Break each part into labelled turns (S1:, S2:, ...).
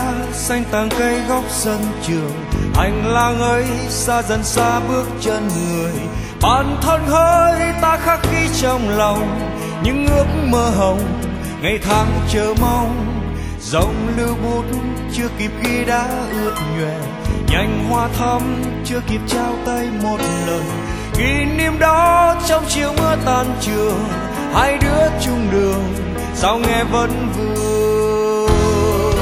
S1: đá xanh tàng cây góc sân trường, hành lang ấy xa dần xa bước chân người. Bản thân hỡi ta khắc ghi trong lòng những ước mơ hồng, ngày tháng chờ mong. Dòng lưu bút chưa kịp ghi đã ướt nhòe, nhành hoa thắm chưa kịp trao tay một lần. Kỷ niệm đó trong chiều mưa tan trường, hai đứa chung đường sao nghe vẫn vương.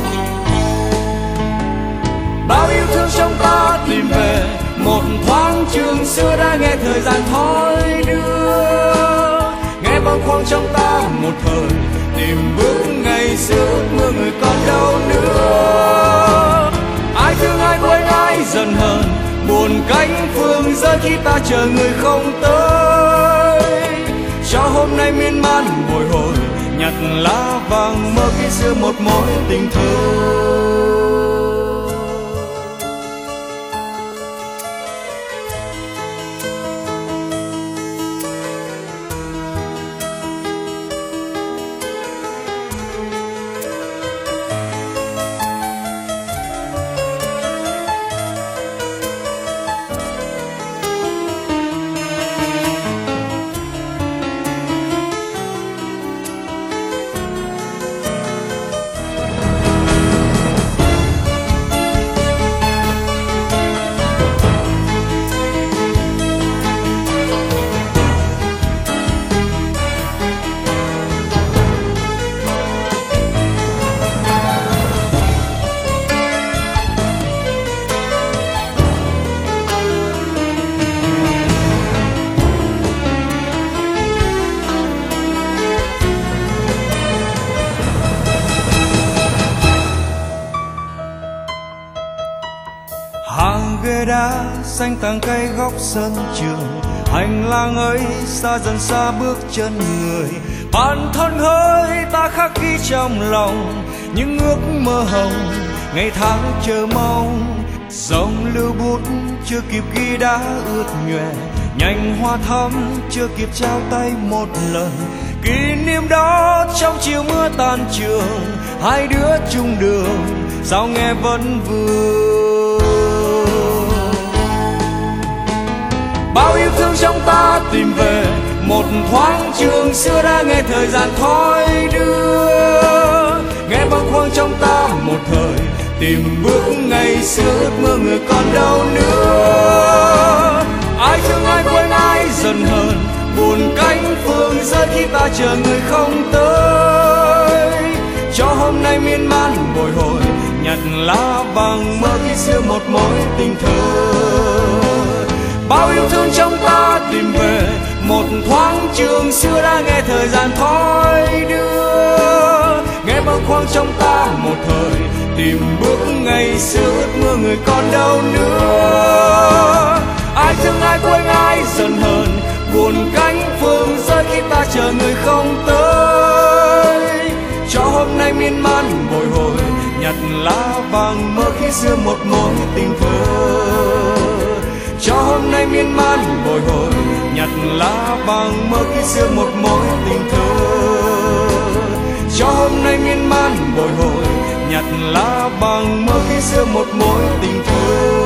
S1: Bao yêu thương trong ta tìm về một thoáng trường xưa, đã nghe thời gian thoi đưa. Nghe bâng khuâng trong ta một thời tìm bước ngày xưa, ước mơ người còn đâu nữa. Ai thương ai quên ai dần hờn, buồn cánh phương rơi khi ta chờ người không tới. Cho hôm nay miên man bồi hồi, nhặt lá vàng mơ khi xưa một mối tình thơ. Hàng ghế đá xanh tàng cây góc sân trường, hành lang ấy xa dần xa bước chân người. Bản thân hỡi ta khắc ghi trong lòng những ước mơ hồng, ngày tháng chờ mong. Dòng lưu bút chưa kịp ghi đã ướt nhòe, nhành hoa thắm chưa kịp trao tay một lần. Kỷ niệm đó trong chiều mưa tan trường, hai đứa chung đường sao nghe vẫn vương. Bao yêu thương trong ta tìm về một thoáng trường xưa, đã nghe thời gian thoi đưa. Nghe bâng khuâng trong ta một thời tìm bước ngày xưa, ước mơ người còn đâu nữa. Ai thương ai quên ai dần hờn, buồn cánh phương rơi khi ta chờ người không tới. Cho hôm nay miên man bồi hồi, nhặt lá vàng mơ khi xưa một mối tình thơ. Bao yêu thương trong ta tìm về một thoáng trường xưa, đã nghe thời gian thoi đưa. Nghe bâng khuâng trong ta một thời tìm bước ngày xưa, ước mơ người còn đâu nữa. Ai thương ai quên ai dần hờn, buồn cánh phương rơi khi ta chờ người không tới. Cho hôm nay miên man bồi hồi, nhặt lá vàng mơ khi xưa một mối tình thơ. Cho hôm nay miên man bồi hồi, nhặt lá vàng mơ khi xưa một mối tình thơ. Cho hôm nay miên man bồi hồi, nhặt lá vàng mơ khi xưa một mối tình thơ.